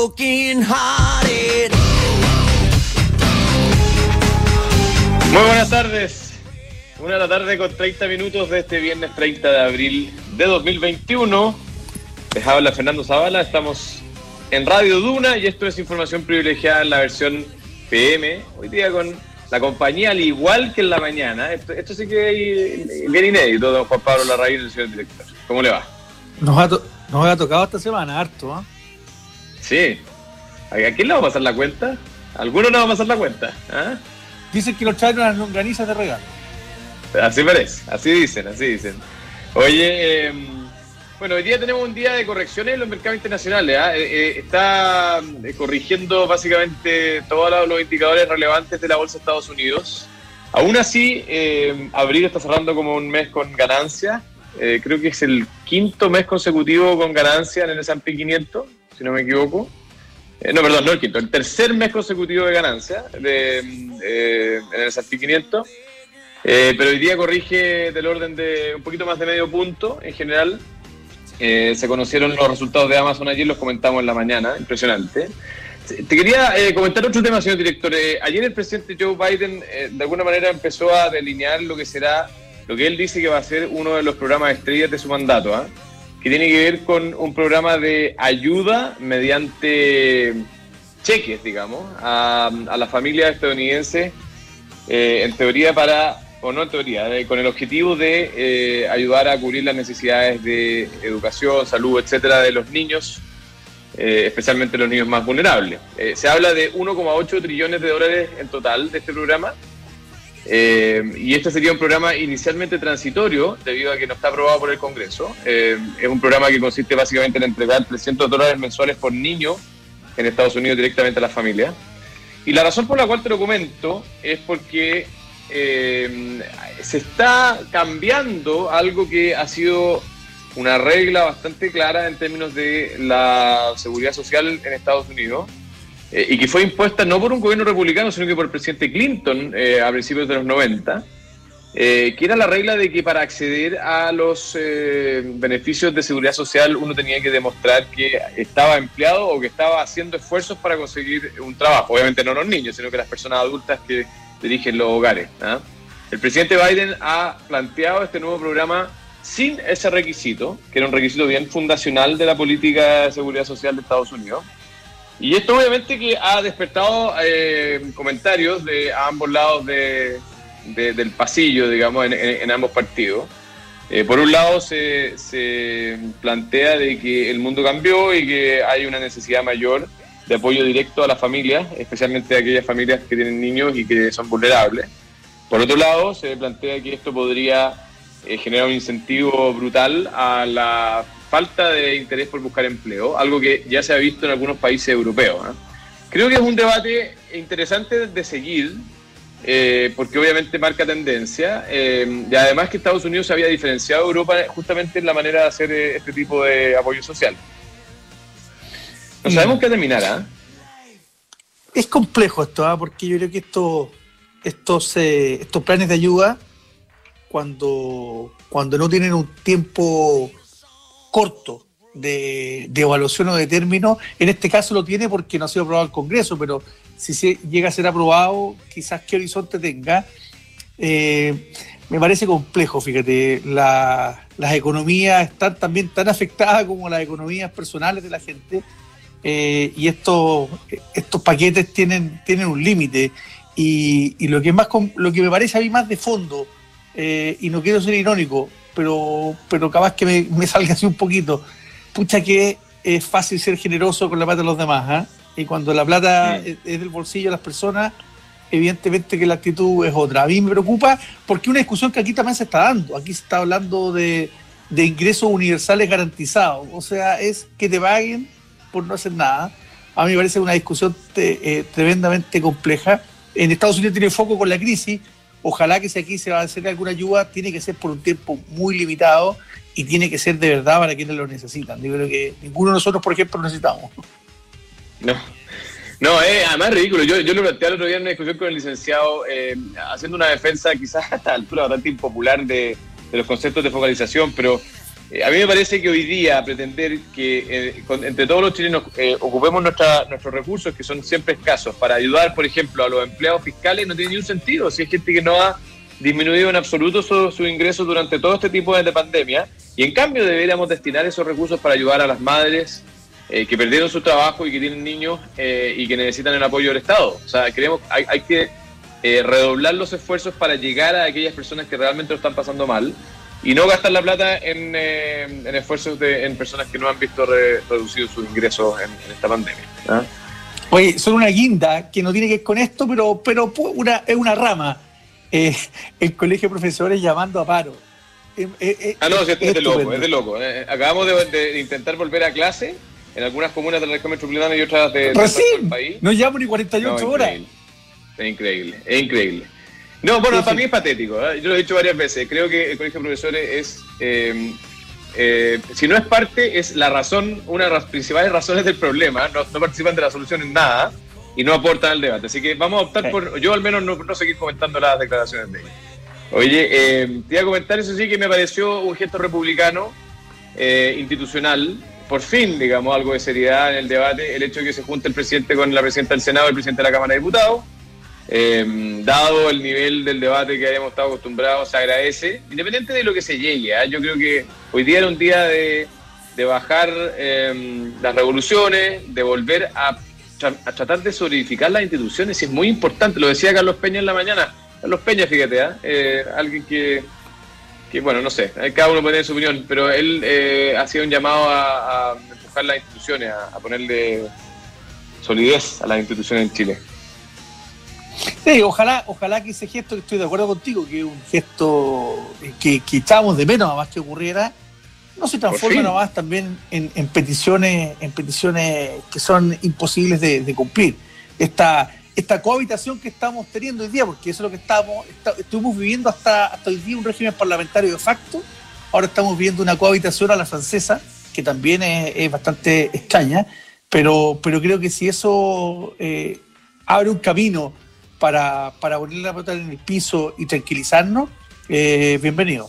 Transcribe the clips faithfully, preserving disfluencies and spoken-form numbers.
broken hearted. Muy buenas tardes. Una de la tarde con treinta minutos de este viernes treinta de abril de dos mil veintiuno. Les habla Fernando Zavala. Estamos en Radio Duna y esto es información privilegiada en la versión P M. Hoy día con la compañía al igual que en la mañana. Esto, esto sí que es bien inédito, don Juan Pablo Larraín, el señor director. ¿Cómo le va? Nos ha, to- nos ha tocado esta semana, harto, ¿eh? Sí. ¿A quién le va a pasar la cuenta? ¿A alguno le va a pasar la cuenta? ¿Ah? Dicen que nos traen unas longanizas de regalo. Así parece, así dicen, así dicen. Oye, eh, bueno, hoy día tenemos un día de correcciones en los mercados internacionales. ¿eh? Eh, está eh, corrigiendo básicamente todos los indicadores relevantes de la bolsa de Estados Unidos. Aún así, eh, abril está cerrando como un mes con ganancias. Eh, creo que es el quinto mes consecutivo con ganancias en el S and P quinientos, si no me equivoco. Eh, no, perdón, no el quinto, el tercer mes consecutivo de ganancias de, eh, en el S and P quinientos. Eh, pero hoy día corrige del orden de un poquito más de medio punto en general. Eh, se conocieron los resultados de Amazon ayer, los comentamos en la mañana, impresionante. Te quería eh, comentar otro tema, señor director. Eh, ayer el presidente Joe Biden eh, de alguna manera empezó a delinear lo que será, lo que él dice que va a ser uno de los programas estrellas de su mandato, ¿eh? que tiene que ver con un programa de ayuda mediante cheques, digamos, a, a las familias estadounidenses, eh, en teoría para, o no en teoría, eh, con el objetivo de eh, ayudar a cubrir las necesidades de educación, salud, etcétera, de los niños, eh, especialmente los niños más vulnerables. Eh, se habla de uno coma ocho trillones de dólares en total de este programa. Eh, y este sería un programa inicialmente transitorio debido a que no está aprobado por el Congreso. Eh, es un programa que consiste básicamente en entregar trescientos dólares mensuales por niño en Estados Unidos directamente a las familias. Y la razón por la cual te lo comento es porque eh, se está cambiando algo que ha sido una regla bastante clara en términos de la seguridad social en Estados Unidos. Eh, y que fue impuesta no por un gobierno republicano, sino que por el presidente Clinton eh, a principios de los noventa, eh, que era la regla de que para acceder a los eh, beneficios de seguridad social uno tenía que demostrar que estaba empleado o que estaba haciendo esfuerzos para conseguir un trabajo. Obviamente no los niños, sino que las personas adultas que dirigen los hogares, ¿eh? El presidente Biden ha planteado este nuevo programa sin ese requisito, que era un requisito bien fundacional de la política de seguridad social de Estados Unidos. Y esto obviamente que ha despertado eh, comentarios de a ambos lados de, de, del pasillo, digamos, en, en, en ambos partidos. Eh, por un lado se, se plantea de que el mundo cambió y que hay una necesidad mayor de apoyo directo a las familias, especialmente a aquellas familias que tienen niños y que son vulnerables. Por otro lado se plantea que esto podría eh, generar un incentivo brutal a la falta de interés por buscar empleo, algo que ya se ha visto en algunos países europeos, ¿eh? Creo que es un debate interesante de seguir, eh, porque obviamente marca tendencia, eh, y además que Estados Unidos se había diferenciado de Europa justamente en la manera de hacer eh, este tipo de apoyo social. No sabemos qué terminará. ¿eh? Es complejo esto, ¿eh? Porque yo creo que esto, estos, eh, estos planes de ayuda, cuando, cuando no tienen un tiempo corto de, de evaluación o de término, en este caso lo tiene porque no ha sido aprobado el Congreso, pero si se llega a ser aprobado, quizás qué horizonte tenga. Eh, me parece complejo, fíjate, la, las economías están también tan afectadas como las economías personales de la gente, eh, y estos, estos paquetes tienen, tienen un límite, y, y lo que más lo que me parece a mí más de fondo, eh, y no quiero ser irónico, pero pero capaz que me, me salga así un poquito, pucha que es fácil ser generoso con la plata de los demás, ¿eh? Y cuando la plata sí. es, es del bolsillo de las personas, evidentemente que la actitud es otra. A mí me preocupa porque una discusión que aquí también se está dando, aquí se está hablando de, de ingresos universales garantizados, o sea, es que te paguen por no hacer nada. A mí me parece una discusión te, eh, tremendamente compleja. En Estados Unidos tiene foco con la crisis. Ojalá que si aquí se va a hacer alguna ayuda, tiene que ser por un tiempo muy limitado y tiene que ser de verdad para quienes lo necesitan. Yo creo que ninguno de nosotros, por ejemplo, lo necesitamos. No, no, eh, además es ridículo. Yo, yo lo planteé el otro día en una discusión con el licenciado, eh, haciendo una defensa quizás a esta altura bastante impopular de, de los conceptos de focalización, pero Eh, a mí me parece que hoy día pretender que eh, con, entre todos los chilenos eh, ocupemos nuestra, nuestros recursos, que son siempre escasos, para ayudar, por ejemplo, a los empleados fiscales, no tiene ningún sentido. Si hay gente que no ha disminuido en absoluto sus su ingresos durante todo este tipo de, de pandemia, y en cambio deberíamos destinar esos recursos para ayudar a las madres eh, que perdieron su trabajo y que tienen niños eh, y que necesitan el apoyo del Estado. O sea, creemos hay, hay que eh, redoblar los esfuerzos para llegar a aquellas personas que realmente lo están pasando mal, y no gastar la plata en, eh, en esfuerzos de en personas que no han visto re, reducidos sus ingresos en, en esta pandemia. ¿Ah? Oye, son una guinda que no tiene que ver con esto, pero, pero una, es una rama. Eh, el colegio de profesores llamando a paro. Eh, eh, ah, no, es, es, es de loco, es de loco. loco. Eh, acabamos de, de intentar volver a clase en algunas comunas de la región metropolitana y otras de, Recién, del país. No llevamos ni cuarenta y ocho no, horas. Es increíble, es increíble. No, bueno, sí, para sí. mí es patético, ¿eh? Yo lo he dicho varias veces. Creo que el colegio de profesores es, eh, eh, si no es parte, es la razón, una de las principales razones del problema. No, no participan de la solución en nada y no aportan al debate. Así que vamos a optar sí. por, yo al menos no, no seguir comentando las declaraciones de ellos. Oye, eh, te iba a comentar, eso sí, que me pareció un gesto republicano, eh, institucional. Por fin, digamos, algo de seriedad en el debate, el hecho de que se junte el presidente con la presidenta del Senado y el presidente de la Cámara de Diputados. Eh, dado el nivel del debate que habíamos estado acostumbrados, se agradece, independiente de lo que se llegue. ¿eh? Yo creo que hoy día era un día de, de bajar eh, las revoluciones, de volver a, tra- a tratar de solidificar las instituciones, y es muy importante. Lo decía Carlos Peña en la mañana. Carlos Peña, fíjate, ¿eh? Eh, alguien que, que, bueno, no sé, cada uno puede tener su opinión, pero él eh, ha sido un llamado a, a empujar las instituciones, a, a ponerle solidez a las instituciones en Chile. Sí, ojalá, ojalá que ese gesto, que estoy de acuerdo contigo, que es un gesto que, que echábamos de menos, además que ocurriera, no se transforme nomás también en, en peticiones, en peticiones que son imposibles de, de cumplir. Esta, esta cohabitación que estamos teniendo hoy día, porque eso es lo que estamos, está, estuvimos viviendo hasta, hasta hoy día un régimen parlamentario de facto, ahora estamos viviendo una cohabitación a la francesa, que también es, es bastante extraña, pero, pero creo que si eso eh, abre un camino para, para poner la pelota en el piso y tranquilizarnos, eh, bienvenido.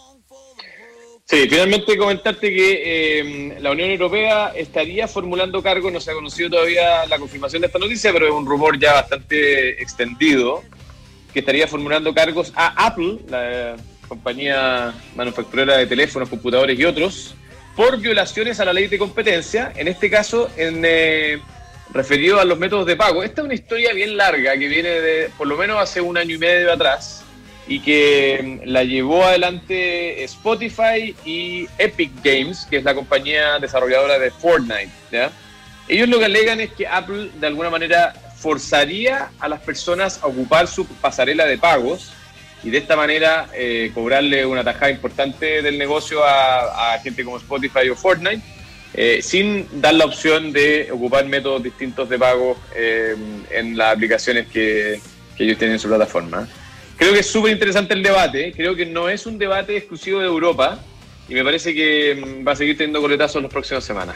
Sí, finalmente comentarte que eh, la Unión Europea estaría formulando cargos, no se ha conocido todavía la confirmación de esta noticia, pero es un rumor ya bastante extendido, que estaría formulando cargos a Apple, la compañía manufacturera de teléfonos, computadores y otros, por violaciones a la ley de competencia, en este caso en... Eh, referido a los métodos de pago. Esta es una historia bien larga que viene de por lo menos hace un año y medio atrás y que la llevó adelante Spotify y Epic Games, que es la compañía desarrolladora de Fortnite, ¿ya? Ellos lo que alegan es que Apple de alguna manera forzaría a las personas a ocupar su pasarela de pagos y de esta manera eh, cobrarle una tajada importante del negocio a, a gente como Spotify o Fortnite, Eh, sin dar la opción de ocupar métodos distintos de pago eh, en las aplicaciones que, que ellos tienen en su plataforma. Creo que es súper interesante el debate, creo que no es un debate exclusivo de Europa y me parece que va a seguir teniendo coletazos en las próximas semanas.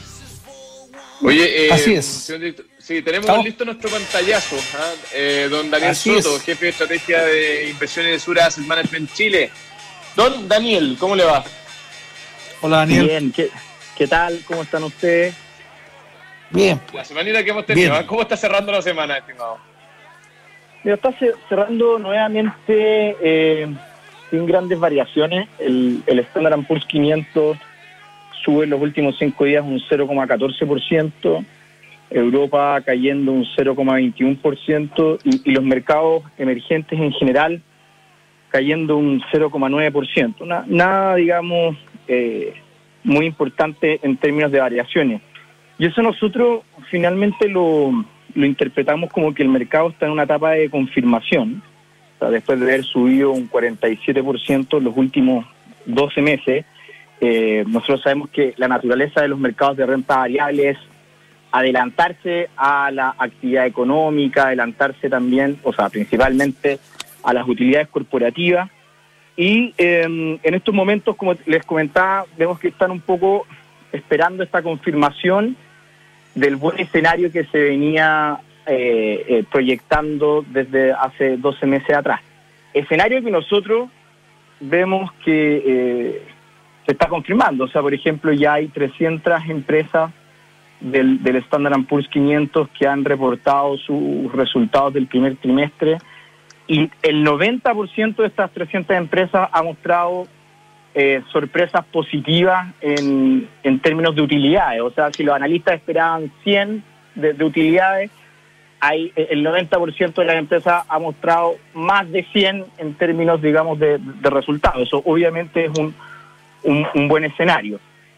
Oye, eh, así es. Sí, tenemos ¿Estamos? listo nuestro pantallazo, ¿eh? Eh, don Daniel Así Soto, es. jefe de estrategia de inversiones de Sura Asset Management Chile. Don Daniel, ¿cómo le va? Hola, Daniel. Bien, ¿qué, qué tal? ¿Cómo están ustedes? Bien. La semanita que hemos tenido, Bien. ¿cómo está cerrando la semana, estimado? Mira, está cerrando nuevamente eh, sin grandes variaciones. El, el Standard and Poor's quinientos sube en los últimos cinco días un cero coma catorce por ciento, Europa cayendo un cero coma veintiuno por ciento y, y los mercados emergentes en general cayendo un cero coma nueve por ciento. Nada, nada, digamos, eh, muy importante en términos de variaciones. Y eso nosotros finalmente lo, lo interpretamos como que el mercado está en una etapa de confirmación. O sea, después de haber subido un cuarenta y siete por ciento en los últimos doce meses, eh, nosotros sabemos que la naturaleza de los mercados de renta variable es adelantarse a la actividad económica, adelantarse también, o sea, principalmente a las utilidades corporativas. Y eh, en estos momentos, como les comentaba, vemos que están un poco esperando esta confirmación del buen escenario que se venía eh, eh, proyectando desde hace doce meses atrás. Escenario que nosotros vemos que eh, se está confirmando. O sea, por ejemplo, ya hay trescientas empresas del, del Standard and Poor's quinientos que han reportado sus resultados del primer trimestre, y el noventa por ciento de estas trescientas empresas ha mostrado eh, sorpresas positivas en, en términos de utilidades. O sea, si los analistas esperaban cien de, de utilidades, hay el noventa por ciento de las empresas ha mostrado más de cien en términos, digamos, de, de resultados. Eso obviamente es un, un, un buen escenario.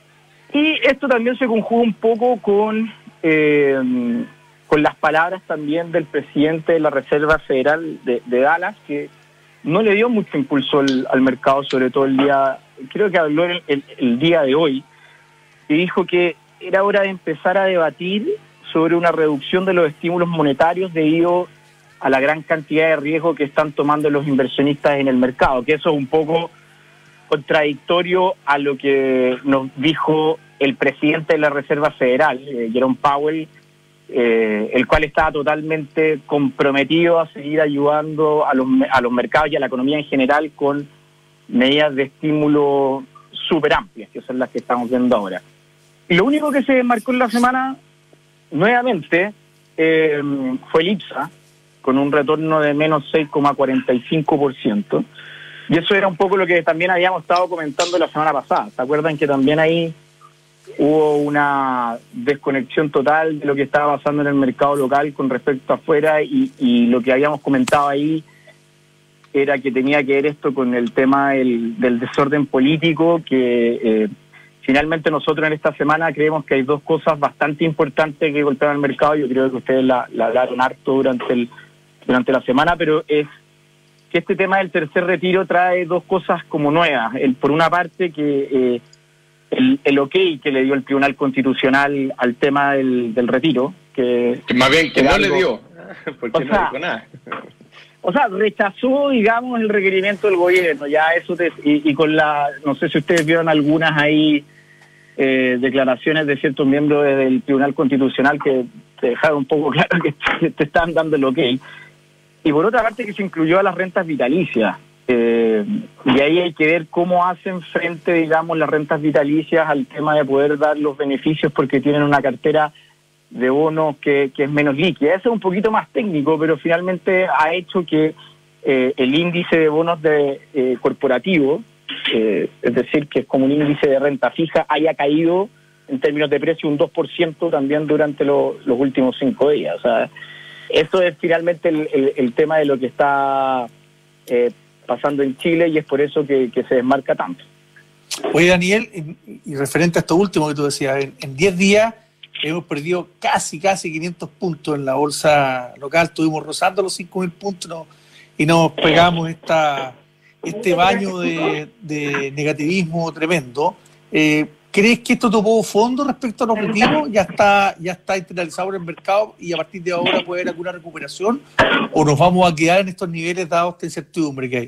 Y esto también se conjuga un poco con, eh, con las palabras también del presidente de la Reserva Federal de, de Dallas, que no le dio mucho impulso al, al mercado, sobre todo el día, creo que habló el, el, el día de hoy, y dijo que era hora de empezar a debatir sobre una reducción de los estímulos monetarios debido a la gran cantidad de riesgo que están tomando los inversionistas en el mercado, que eso es un poco contradictorio a lo que nos dijo el presidente de la Reserva Federal, eh, Jerome Powell, eh, el cual estaba totalmente comprometido a seguir ayudando a los, a los mercados y a la economía en general con medidas de estímulo súper amplias, que son las que estamos viendo ahora. Y lo único que se marcó en la semana, nuevamente, eh, fue el IPSA, con un retorno de menos seis coma cuarenta y cinco por ciento. Y eso era un poco lo que también habíamos estado comentando la semana pasada. ¿Se acuerdan que también ahí hubo una desconexión total de lo que estaba pasando en el mercado local con respecto a afuera? Y, y lo que habíamos comentado ahí era que tenía que ver esto con el tema del, del desorden político, que eh, finalmente nosotros en esta semana creemos que hay dos cosas bastante importantes que golpean al mercado. Yo creo que ustedes la, la hablaron harto durante, el, durante la semana, pero es que este tema del tercer retiro trae dos cosas como nuevas. El, por una parte, que eh, el, el ok que le dio el Tribunal Constitucional al tema del, del retiro, que, que más bien que, que no algo, le dio, porque o sea, no dijo nada. O sea, rechazó, digamos, el requerimiento del gobierno. Ya eso te, y, y con la, no sé si ustedes vieron algunas ahí eh, declaraciones de ciertos miembros del Tribunal Constitucional que te dejaron un poco claro que te, te estaban dando el ok. Y por otra parte que se incluyó a las rentas vitalicias. Eh, y ahí hay que ver cómo hacen frente, digamos, las rentas vitalicias al tema de poder dar los beneficios porque tienen una cartera de bonos que, que es menos líquida. Eso es un poquito más técnico, pero finalmente ha hecho que eh, el índice de bonos de eh, corporativo, eh, es decir, que es como un índice de renta fija, haya caído en términos de precio un dos por ciento también durante lo, los últimos cinco días. O sea, eso es finalmente el, el, el tema de lo que está eh, pasando en Chile, y es por eso que, que se desmarca tanto. Oye, Daniel, y, y referente a esto último que tú decías, en diez días hemos perdido casi, casi quinientos puntos en la bolsa local, estuvimos rozando los cinco mil puntos, ¿no? Y nos pegamos esta, este baño de, de negativismo tremendo. Eh, ¿Crees que esto tocó fondo respecto a los objetivos? ¿Ya está ya está internalizado en el mercado y a partir de ahora puede haber alguna recuperación? ¿O nos vamos a quedar en estos niveles dados esta incertidumbre que hay?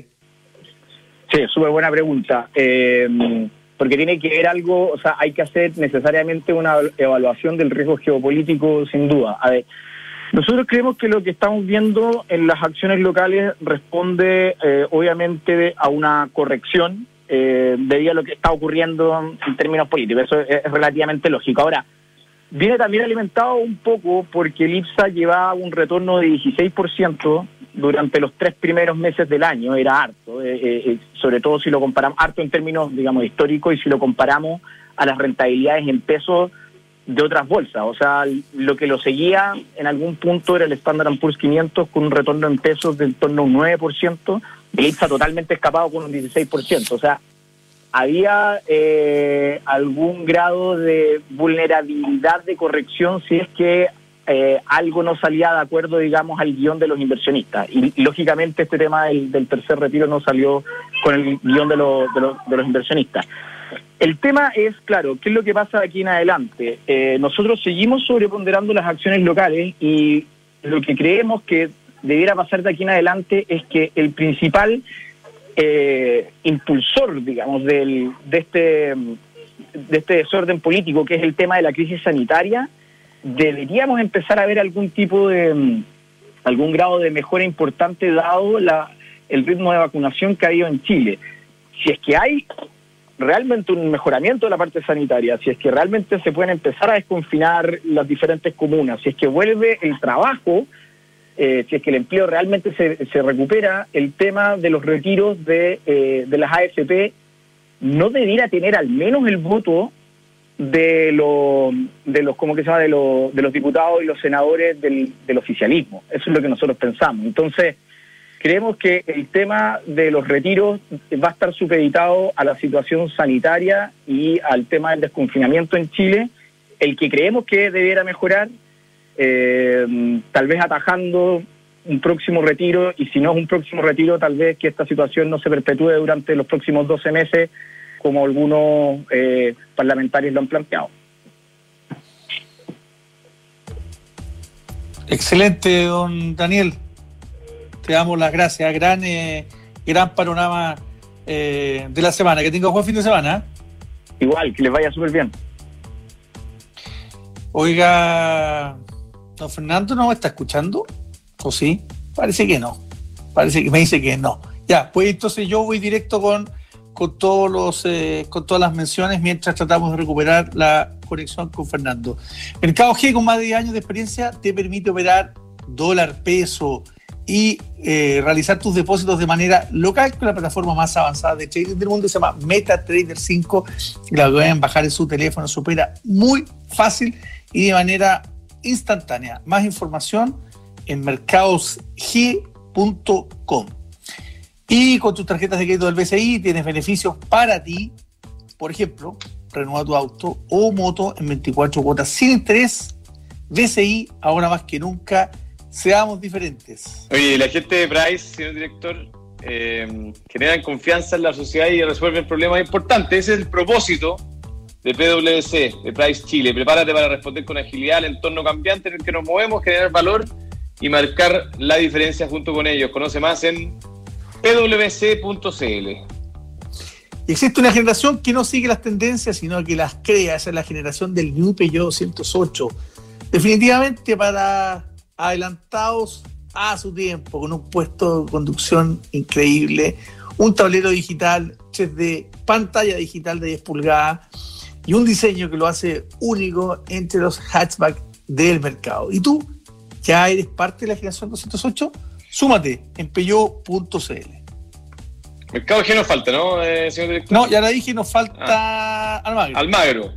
Sí, súper buena pregunta. Eh, porque tiene que ver algo, o sea, hay que hacer necesariamente una evaluación del riesgo geopolítico, sin duda. A ver, nosotros creemos que lo que estamos viendo en las acciones locales responde, eh, obviamente, a una corrección Eh, debido a lo que está ocurriendo en términos políticos. Eso es, es relativamente lógico. Ahora, viene también alimentado un poco porque el IPSA llevaba un retorno de dieciséis por ciento durante los tres primeros meses del año, era harto, eh, eh, sobre todo si lo comparamos, harto en términos, digamos, históricos, y si lo comparamos a las rentabilidades en pesos de otras bolsas. O sea, lo que lo seguía en algún punto era el Standard and Poor's quinientos con un retorno en pesos de en torno a un nueve por ciento, el IPSA totalmente escapado con un dieciséis por ciento. O sea, había eh, algún grado de vulnerabilidad de corrección si es que eh, algo no salía de acuerdo, digamos, al guión de los inversionistas. Y, y lógicamente este tema del, del tercer retiro no salió con el guión de, lo, de, lo, de los inversionistas. El tema es, claro, ¿qué es lo que pasa de aquí en adelante? Eh, nosotros seguimos sobreponderando las acciones locales y lo que creemos que debiera pasar de aquí en adelante es que el principal eh, impulsor, digamos, del, de, este, de este desorden político, que es el tema de la crisis sanitaria, deberíamos empezar a ver algún tipo de, algún grado de mejora importante dado la, el ritmo de vacunación que ha habido en Chile. Si es que hay realmente un mejoramiento de la parte sanitaria, si es que realmente se pueden empezar a desconfinar las diferentes comunas, si es que vuelve el trabajo, eh, si es que el empleo realmente se, se recupera, el tema de los retiros de, eh, de las A F P no debiera tener al menos el voto de los, de los ¿cómo que se llama? De los, de los diputados y los senadores del, del oficialismo. Eso es lo que nosotros pensamos. Entonces, creemos que el tema de los retiros va a estar supeditado a la situación sanitaria y al tema del desconfinamiento en Chile, el que creemos que debiera mejorar, eh, tal vez atajando un próximo retiro, y si no es un próximo retiro, tal vez que esta situación no se perpetúe durante los próximos doce meses, como algunos eh, parlamentarios lo han planteado. Excelente, don Daniel. Te damos las gracias. Gran, eh, gran panorama eh, de la semana. Que tenga un buen fin de semana. Igual, que les vaya súper bien. Oiga, don Fernando, ¿no me está escuchando? ¿O sí? Parece que no. Parece que me dice que no. Ya, pues entonces yo voy directo con, con, todos los, eh, con todas las menciones mientras tratamos de recuperar la conexión con Fernando. Mercado G, con más de diez años de experiencia, te permite operar dólar, peso y eh, realizar tus depósitos de manera local con la plataforma más avanzada de trading del mundo. Se llama MetaTrader cinco, y la pueden bajar en su teléfono. Se opera muy fácil y de manera instantánea. Más información en mercados g punto com. Y con tus tarjetas de crédito del B C I tienes beneficios para ti. Por ejemplo, renueva tu auto o moto en veinticuatro cuotas sin interés. B C I, ahora más que nunca, seamos diferentes. Oye, la gente de Price, señor director, eh, generan confianza en la sociedad y resuelven problemas importantes. Ese es el propósito de P W C, de Price Chile. Prepárate para responder con agilidad al entorno cambiante en el que nos movemos, generar valor y marcar la diferencia junto con ellos. Conoce más en p w c punto c l. Existe una generación que no sigue las tendencias, sino que las crea. Esa es la generación del New Peugeot doscientos ocho. Definitivamente para adelantados a su tiempo, con un puesto de conducción increíble, un tablero digital tres D, pantalla digital de diez pulgadas y un diseño que lo hace único entre los hatchbacks del mercado. ¿Y tú ya eres parte de la generación doscientos ocho? Súmate en peugeot punto c l. Mercado G nos falta, ¿no, eh, señor director? No, ya la dije, nos falta ah. Almagro. Almagro.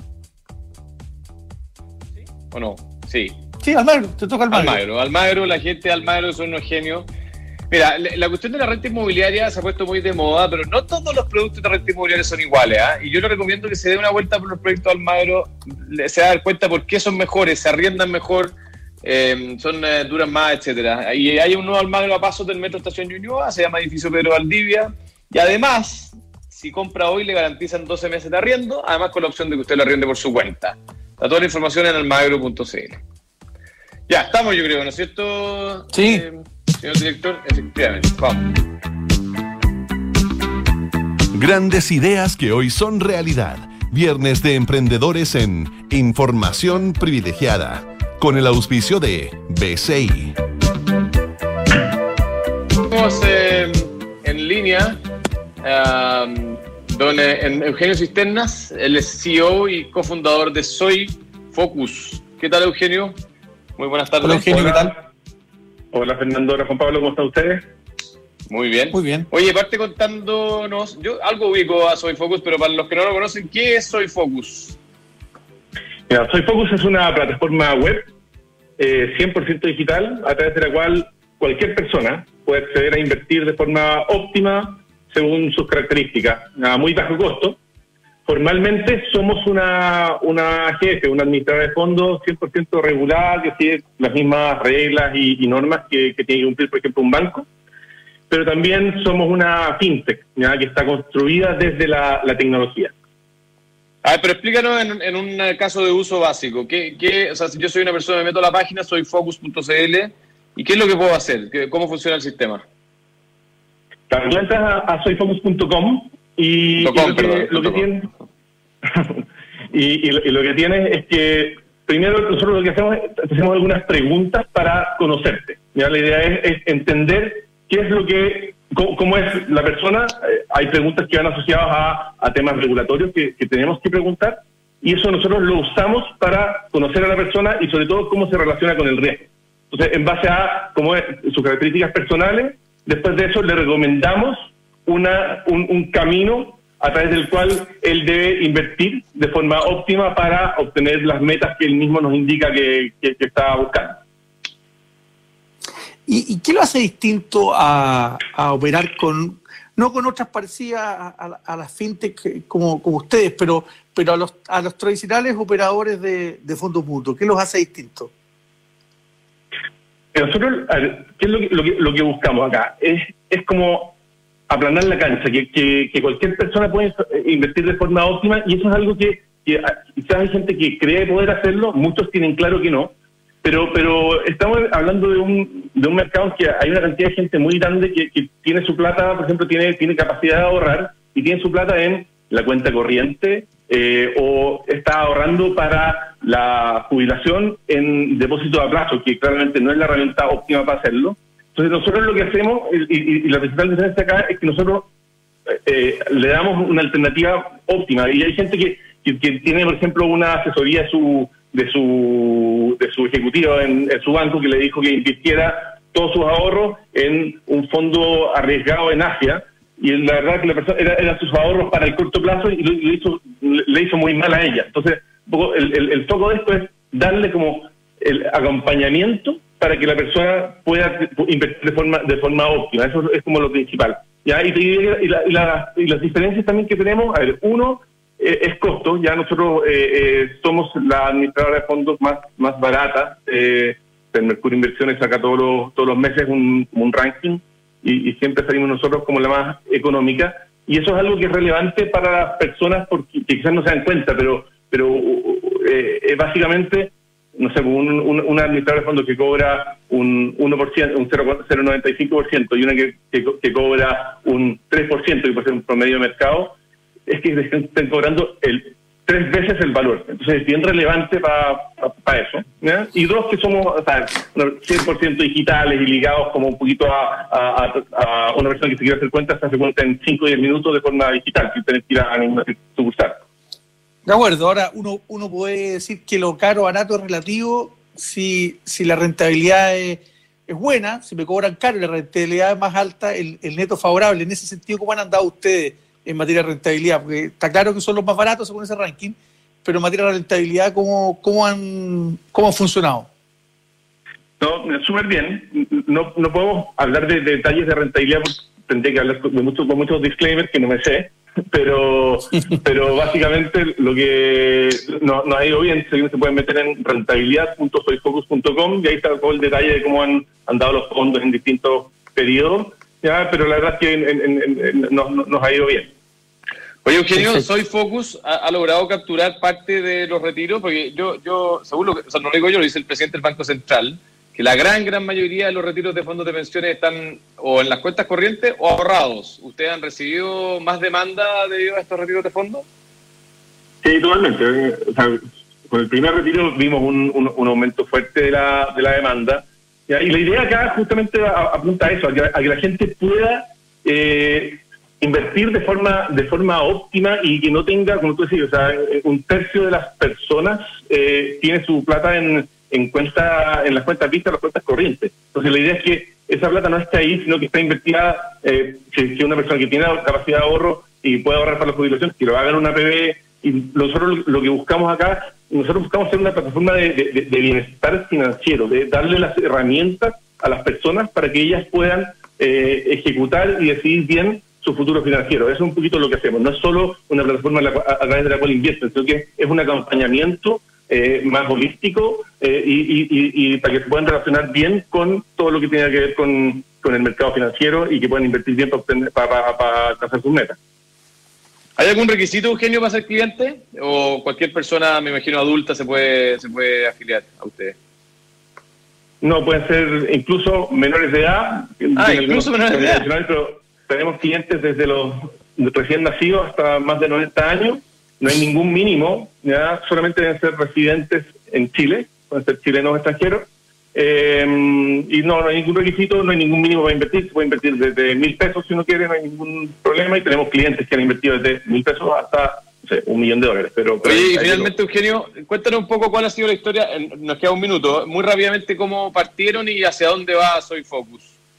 ¿Sí? ¿O no? Sí. Sí, Almagro, te toca Almagro. Almagro, Almagro, la gente de Almagro son unos genios. Mira, la cuestión de la renta inmobiliaria se ha puesto muy de moda, pero no todos los productos de renta inmobiliaria son iguales, ¿eh? Y yo le recomiendo que se dé una vuelta por los proyectos de Almagro, se va a dar cuenta por qué son mejores, se arriendan mejor, eh, son eh, duran más, etcétera. Y hay un nuevo Almagro a pasos del Metro Estación Ñuñoa, se llama Edificio Pedro Valdivia, y además, si compra hoy, le garantizan doce meses de arriendo, además con la opción de que usted lo arriende por su cuenta. Está toda la información en almagro punto c l. Ya, estamos, yo creo, ¿no es cierto? Sí. Eh, señor director, efectivamente, vamos. Grandes ideas que hoy son realidad. Viernes de Emprendedores en Información Privilegiada, con el auspicio de B C I. Estamos eh, en línea, um, don eh, Eugenio Cisternas, él es C E O y cofundador de Soy Focus. ¿Qué tal, Eugenio? Muy buenas tardes. Hola, Eugenio, ¿qué tal? Hola, Fernando. Hola, Juan Pablo. ¿Cómo están ustedes? Muy bien. Muy bien. Oye, parte contándonos, yo algo ubico a Soy Focus, pero para los que no lo conocen, ¿qué es Soy Focus? Mira, Soy Focus es una plataforma web eh, cien por ciento digital, a través de la cual cualquier persona puede acceder a invertir de forma óptima según sus características, a muy bajo costo. Formalmente somos una, una A G F, una administradora de fondos cien por ciento regulada, que sigue las mismas reglas y, y normas que, que tiene que cumplir, por ejemplo, un banco. Pero también somos una fintech, ¿ya? Que está construida desde la, la tecnología. A ver, pero explícanos en, en un caso de uso básico. ¿Qué, qué, o sea, si yo soy una persona, me meto a la página, soy focus punto c l, ¿y qué es lo que puedo hacer? ¿Qué, ¿Cómo funciona el sistema? Claro, tú entras a, a soy focus punto com y, Lo y lo que, perdón, lo que tiene y, y, lo, y lo que tienes es que primero nosotros lo que hacemos es hacemos algunas preguntas para conocerte. ¿Ya? La idea es, es entender qué es lo que cómo, cómo es la persona, eh, hay preguntas que van asociadas a, a temas regulatorios que, que tenemos que preguntar, y eso nosotros lo usamos para conocer a la persona y sobre todo cómo se relaciona con el riesgo. Entonces, en base a cómo es, sus características personales, después de eso le recomendamos una, un, un camino a través del cual él debe invertir de forma óptima para obtener las metas que él mismo nos indica que, que, que está buscando. ¿Y, ¿Y qué lo hace distinto a, a operar con, no con otras parecidas a, a, a las fintech como, como ustedes, pero, pero a los, a los tradicionales operadores de, de fondos mutuos? ¿Qué los hace distintos? Nosotros, a ver, ¿qué es lo que, lo que, lo que buscamos acá? Es, es como aplanar la cancha, que, que, que cualquier persona puede invertir de forma óptima, y eso es algo que, que quizás hay gente que cree poder hacerlo, muchos tienen claro que no, pero pero estamos hablando de un de un mercado en que hay una cantidad de gente muy grande que, que tiene su plata, por ejemplo, tiene tiene capacidad de ahorrar y tiene su plata en la cuenta corriente, eh, o está ahorrando para la jubilación en depósito a plazo, que claramente no es la herramienta óptima para hacerlo. Entonces nosotros lo que hacemos, y, y, y la principal diferencia acá es que nosotros eh, le damos una alternativa óptima, y hay gente que, que, que tiene, por ejemplo, una asesoría de su de su de su ejecutivo en, en su banco, que le dijo que invirtiera todos sus ahorros en un fondo arriesgado en Asia, y la verdad que la persona era, eran sus ahorros para el corto plazo, y lo, lo hizo, le hizo muy mal a ella. Entonces, un poco el, el, el foco de esto es darle como el acompañamiento para que la persona pueda invertir de forma de forma óptima. Eso es como lo principal. Ya, y, y, la, y, la, y las diferencias también que tenemos, a ver, uno eh, es costo. Ya nosotros eh, eh, somos la administradora de fondos más más barata. Eh, el Mercurio Inversiones saca todos los todos los meses un, un ranking, y, y siempre salimos nosotros como la más económica. Y eso es algo que es relevante para las personas porque que quizás no se dan cuenta, pero pero eh, básicamente, no sé, un, un, una administradora de fondos que cobra un uno por ciento, un cero coma noventa y cinco por ciento, y una que, que, que cobra un tres por ciento, que puede ser un promedio de mercado, es que estén cobrando el tres veces el valor. Entonces es bien relevante para pa, pa eso, ¿ya? Y dos, que somos, o sea, cien por ciento digitales y ligados como un poquito a, a, a una persona que se quiere hacer cuenta, se hace cuenta en cinco o diez minutos de forma digital, sin tener que ir a ninguna sucursal. De acuerdo. Ahora uno uno puede decir que lo caro o barato es relativo si, si la rentabilidad es, es buena, si me cobran caro y la rentabilidad es más alta, el, el neto favorable. En ese sentido, ¿cómo han andado ustedes en materia de rentabilidad? Porque está claro que son los más baratos según ese ranking, pero en materia de rentabilidad, ¿cómo, cómo, han, cómo han funcionado? No, súper bien. No, no podemos hablar de, de detalles de rentabilidad, porque tendría que hablar con muchos, con muchos disclaimers que no me sé. Pero pero básicamente lo que nos no ha ido bien, se pueden meter en rentabilidad punto soyfocus punto com, y ahí está todo el detalle de cómo han, han dado los fondos en distintos periodos, ya, pero la verdad es que en, en, en, en, nos, nos ha ido bien. Oye, Eugenio, SoyFocus ha, ha logrado capturar parte de los retiros, porque yo, yo según lo que, o sea, no lo digo yo, lo dice el presidente del Banco Central, que la gran, gran mayoría de los retiros de fondos de pensiones están o en las cuentas corrientes o ahorrados. ¿Ustedes han recibido más demanda debido a estos retiros de fondos? Sí, totalmente. O sea, con el primer retiro vimos un, un, un aumento fuerte de la, de la demanda. ¿Ya? Y la idea acá justamente apunta a eso, a que, a que la gente pueda eh, invertir de forma de forma óptima y que no tenga, como tú decías, o sea, un tercio de las personas eh, tiene su plata en en cuenta en las cuentas vistas, las cuentas corrientes. Entonces la idea es que esa plata no esté ahí, sino que está invertida, eh, que, que una persona que tiene capacidad de ahorro y puede ahorrar para la jubilación, que lo haga en una P B. Y nosotros lo que buscamos acá, nosotros buscamos ser una plataforma de, de, de bienestar financiero, de darle las herramientas a las personas para que ellas puedan eh, ejecutar y decidir bien su futuro financiero. Eso es un poquito lo que hacemos. No es solo una plataforma a, la, a, a través de la cual invierten, sino que es un acompañamiento Eh, más holístico eh, y, y, y, y para que se puedan relacionar bien con todo lo que tiene que ver con, con el mercado financiero y que puedan invertir bien para, obtener, para, para, para alcanzar sus metas. ¿Hay algún requisito, Eugenio, para ser cliente? ¿O cualquier persona, me imagino, adulta se puede se puede afiliar a ustedes? No, pueden ser incluso menores de edad. Ah, incluso menores de edad. Pero tenemos clientes desde los recién nacidos hasta más de noventa años. No hay ningún mínimo, ya solamente deben ser residentes en Chile, pueden ser chilenos o extranjeros, Eh, y no, no hay ningún requisito, no hay ningún mínimo para invertir. Se puede invertir desde mil pesos si uno quiere, no hay ningún problema. Y tenemos clientes que han invertido desde mil pesos hasta, no sé, un millón de dólares. Pero, pero Oye, y hay finalmente, Eugenio, cuéntanos un poco cuál ha sido la historia. Nos queda un minuto. Muy rápidamente, cómo partieron y hacia dónde va Soy Focus.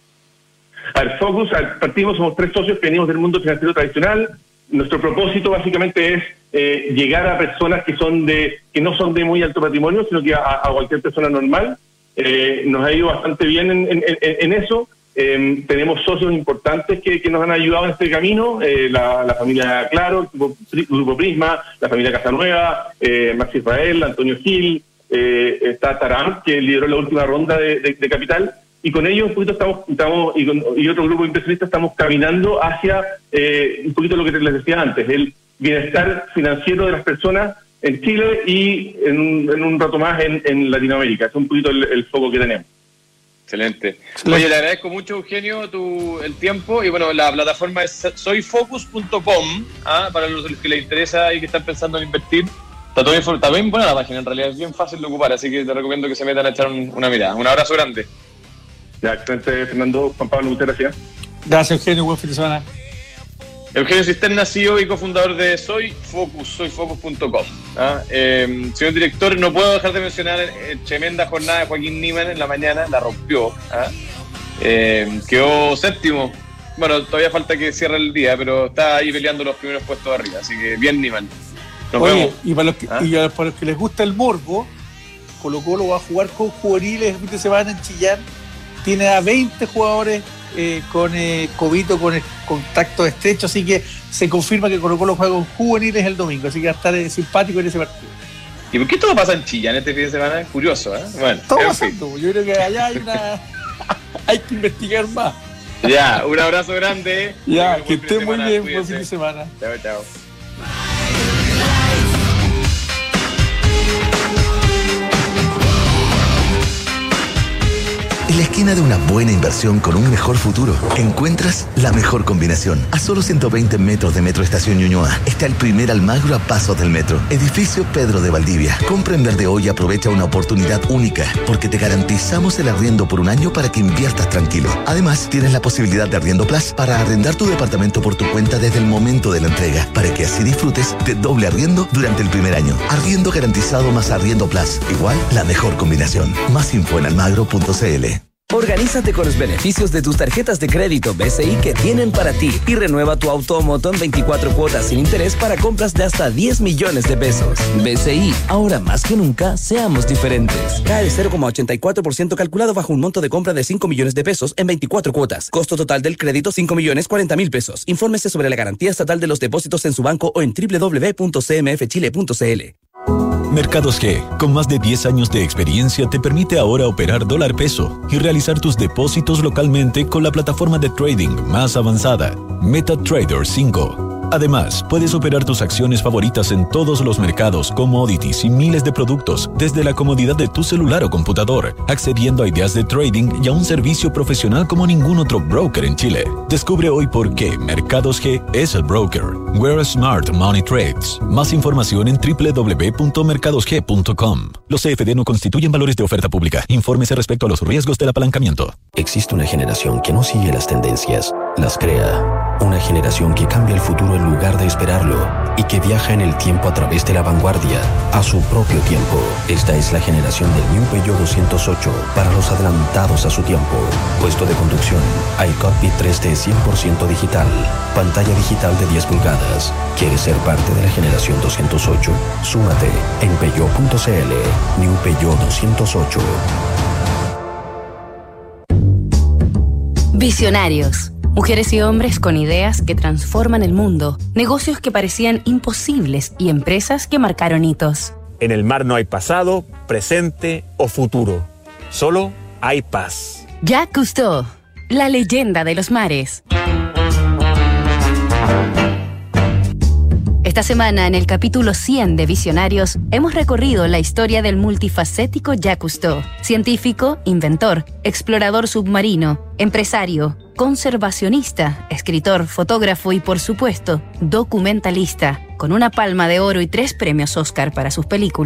A ver, Focus, al partimos, somos tres socios que venimos del mundo financiero tradicional. Nuestro propósito básicamente es eh, llegar a personas que son de que no son de muy alto patrimonio, sino que a, a cualquier persona normal. Eh, nos ha ido bastante bien en, en, en, en eso. Eh, tenemos socios importantes que, que nos han ayudado en este camino, eh, la, la familia Claro, el grupo, grupo Prisma, la familia Casanueva, eh, Max Israel, Antonio Gil, eh, está Taram, que lideró la última ronda de, de, de capital, y con ellos un poquito estamos, estamos y, con, y otro grupo de inversionistas estamos caminando hacia eh, un poquito lo que les decía antes, el bienestar financiero de las personas en Chile y en un, en un rato más en, en Latinoamérica. Es un poquito el, el foco que tenemos. Excelente. Oye, le agradezco mucho, Eugenio, tu, el tiempo. Y bueno, la plataforma es soy focus punto com, ¿ah? Para los que les interesa y que están pensando en invertir. Está, todo, está bien buena la página, en realidad es bien fácil de ocupar, así que te recomiendo que se metan a echar un, una mirada. Un abrazo grande. Ya, excelente, Fernando. Juan Pablo, muchas gracias. Gracias, Eugenio. Buen fin de semana. Eugenio Cisterna, C E O y cofundador de Soy Focus, soy focus punto com. ¿Ah? Eh, señor director, no puedo dejar de mencionar eh, tremenda jornada de Joaquín Niemann en la mañana, la rompió. ¿Ah? Eh, quedó séptimo. Bueno, todavía falta que cierre el día, pero está ahí peleando los primeros puestos de arriba, así que bien Niemann. Nos Oye, vemos. Y para, los que, ¿Ah? y para los que les gusta el morbo, Colo Colo va a jugar con juveniles el fin de semana en Chillán. Tiene a veinte jugadores eh, con eh, COVID o con el contacto estrecho, así que se confirma que Colo Colo juega con juveniles el domingo, así que va a estar eh, simpático en ese partido. ¿Y por qué todo pasa en Chillán este fin de semana? Es curioso, ¿eh? Bueno, todo pasando, yo creo que allá hay una hay que investigar más. Ya, un abrazo grande. Ya, que esté muy bien, buen fin de semana. Chao, chao. En la esquina de una buena inversión con un mejor futuro, encuentras la mejor combinación. A solo ciento veinte metros de Metro Estación Ñuñoa está el primer Almagro a pasos del metro. Edificio Pedro de Valdivia. Compra en verde hoy y aprovecha una oportunidad única, porque te garantizamos el arriendo por un año para que inviertas tranquilo. Además, tienes la posibilidad de Arriendo Plus para arrendar tu departamento por tu cuenta desde el momento de la entrega, para que así disfrutes de doble arriendo durante el primer año. Arriendo garantizado más Arriendo Plus. Igual, la mejor combinación. Más info en almagro punto c l. Organízate con los beneficios de tus tarjetas de crédito B C I que tienen para ti y renueva tu auto o moto en veinticuatro cuotas sin interés para compras de hasta diez millones de pesos. B C I, ahora más que nunca, seamos diferentes. K el cero coma ochenta y cuatro por ciento calculado bajo un monto de compra de cinco millones de pesos en veinticuatro cuotas. Costo total del crédito cinco millones cuarenta mil pesos. Infórmese sobre la garantía estatal de los depósitos en su banco o en doble u doble u doble u punto c m f chile punto c l. Mercados G, con más de diez años de experiencia, te permite ahora operar dólar peso y realizar tus depósitos localmente con la plataforma de trading más avanzada, MetaTrader cinco. Además, puedes operar tus acciones favoritas en todos los mercados, commodities y miles de productos desde la comodidad de tu celular o computador, accediendo a ideas de trading y a un servicio profesional como ningún otro broker en Chile. Descubre hoy por qué Mercados G es el broker. Where Smart Money Trades. Más información en doble u doble u doble u punto mercados g punto com. Los C F D no constituyen valores de oferta pública. Infórmese respecto a los riesgos del apalancamiento. Existe una generación que no sigue las tendencias, las crea. Una generación que cambia el futuro en lugar de esperarlo y que viaja en el tiempo a través de la vanguardia, a su propio tiempo. Esta es la generación del New Peugeot doscientos ocho para los adelantados a su tiempo. Puesto de conducción, iCockpit tres D cien por ciento digital, pantalla digital de diez pulgadas. ¿Quieres ser parte de la generación doscientos ocho? Súmate en peugeot punto c l. New Peugeot doscientos ocho. Visionarios. Mujeres y hombres con ideas que transforman el mundo, negocios que parecían imposibles y empresas que marcaron hitos. En el mar no hay pasado, presente o futuro. Solo hay paz. Jacques Cousteau, la leyenda de los mares. Esta semana, en el capítulo cien de Visionarios, hemos recorrido la historia del multifacético Jacques Cousteau, científico, inventor, explorador submarino, empresario, conservacionista, escritor, fotógrafo y, por supuesto, documentalista, con una palma de oro y tres premios Oscar para sus películas.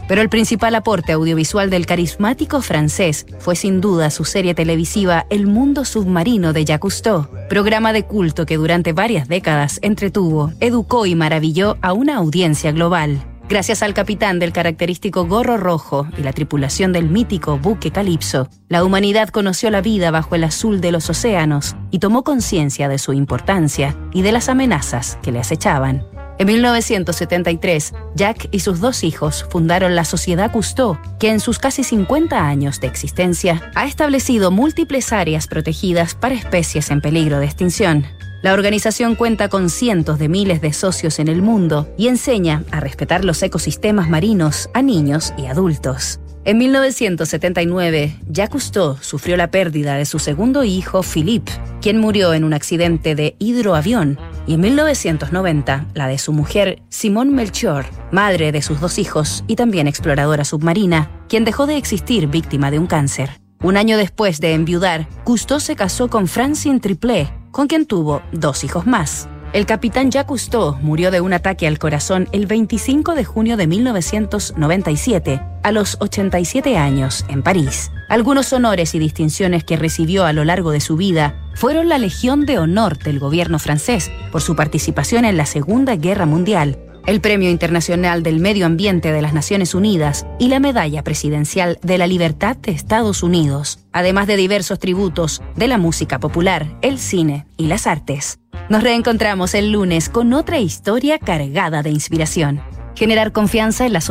Pero el principal aporte audiovisual del carismático francés fue sin duda su serie televisiva El Mundo Submarino de Jacques Cousteau, programa de culto que durante varias décadas entretuvo, educó y maravilló a una audiencia global. Gracias al capitán del característico gorro rojo y la tripulación del mítico buque Calypso, la humanidad conoció la vida bajo el azul de los océanos y tomó conciencia de su importancia y de las amenazas que le acechaban. En mil novecientos setenta y tres, Jacques y sus dos hijos fundaron la Sociedad Cousteau, que en sus casi cincuenta años de existencia ha establecido múltiples áreas protegidas para especies en peligro de extinción. La organización cuenta con cientos de miles de socios en el mundo y enseña a respetar los ecosistemas marinos a niños y adultos. En mil novecientos setenta y nueve, Jacques Cousteau sufrió la pérdida de su segundo hijo, Philippe, quien murió en un accidente de hidroavión, y en mil novecientos noventa, la de su mujer, Simone Melchior, madre de sus dos hijos y también exploradora submarina, quien dejó de existir víctima de un cáncer. Un año después de enviudar, Cousteau se casó con Francine Triplet, con quien tuvo dos hijos más. El capitán Jacques Cousteau murió de un ataque al corazón el veinticinco de junio de mil novecientos noventa y siete, a los ochenta y siete años, en París. Algunos honores y distinciones que recibió a lo largo de su vida fueron la Legión de Honor del gobierno francés por su participación en la Segunda Guerra Mundial, el Premio Internacional del Medio Ambiente de las Naciones Unidas y la Medalla Presidencial de la Libertad de Estados Unidos, además de diversos tributos de la música popular, el cine y las artes. Nos reencontramos el lunes con otra historia cargada de inspiración. Generar confianza en la